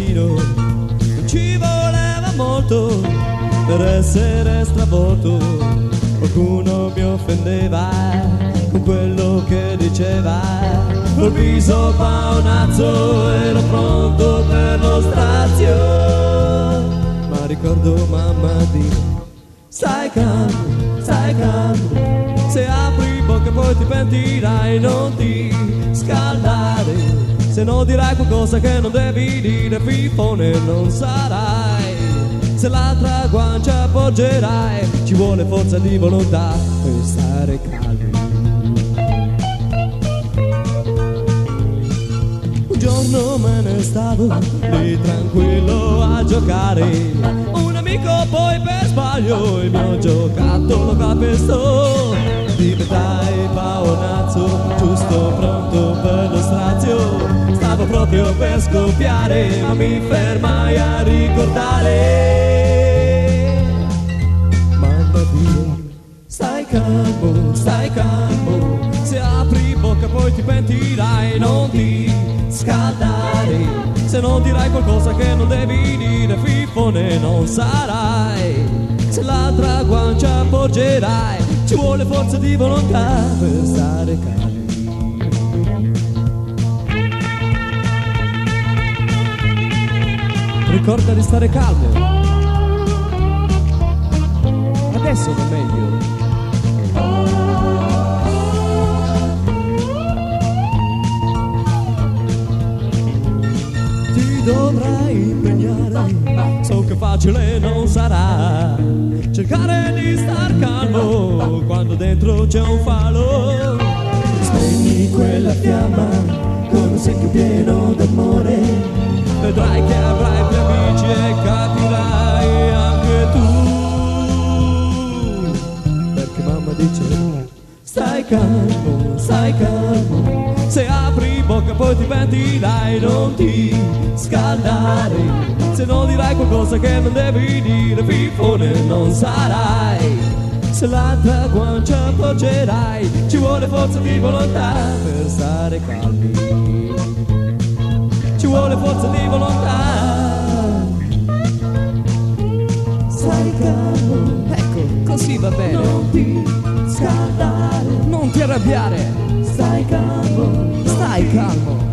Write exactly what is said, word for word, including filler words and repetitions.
bambino non ci voleva molto per essere stravolto. Qualcuno mi offendeva con quello che diceva, col viso paonazzo ero pronto per lo strazio. Ma ricordo mamma dire: stai calmo, stai calmo, se apri bocca poi ti pentirai, non ti scaldare, se no dirai qualcosa che non devi dire, fifone non sarai. Se l'altra guancia appoggerai, ci vuole forza di volontà per stare calmi. Un giorno me ne stavo lì tranquillo a giocare, un amico poi per sbaglio il mio giocattolo calpestò. Diventai paonazzo, giusto pronto per lo strazio. Stavo proprio per scoppiare, ma mi fermai a ricordare: mamma mia, stai calmo, stai calmo, se apri bocca poi ti pentirai, non ti scaldare, se non dirai qualcosa che non devi dire, fifone non sarai. Se l'altra guancia appoggerai, ci vuole forza di volontà per stare calmi. Ricorda di stare calmo, adesso va meglio. Ti dovrai impegnare, so che facile non sarà, cercare di star calmo quando dentro c'è un falò. Spegni quella fiamma con un secchio pieno d'amore, vedrai che avrai più amici e capirai anche tu, perché mamma dice: stai calmo, stai calmo, se apri bocca poi ti pentirai, non ti scaldare, se non dirai qualcosa che non devi dire, fifone non sarai. Se l'altra guancia appoggerai, ci vuole forza di volontà per stare calmi, ci vuole forza di volontà. Stai calmo, ecco, così va bene. Non ti scaldare, non ti arrabbiare. Stai calmo, stai calmo.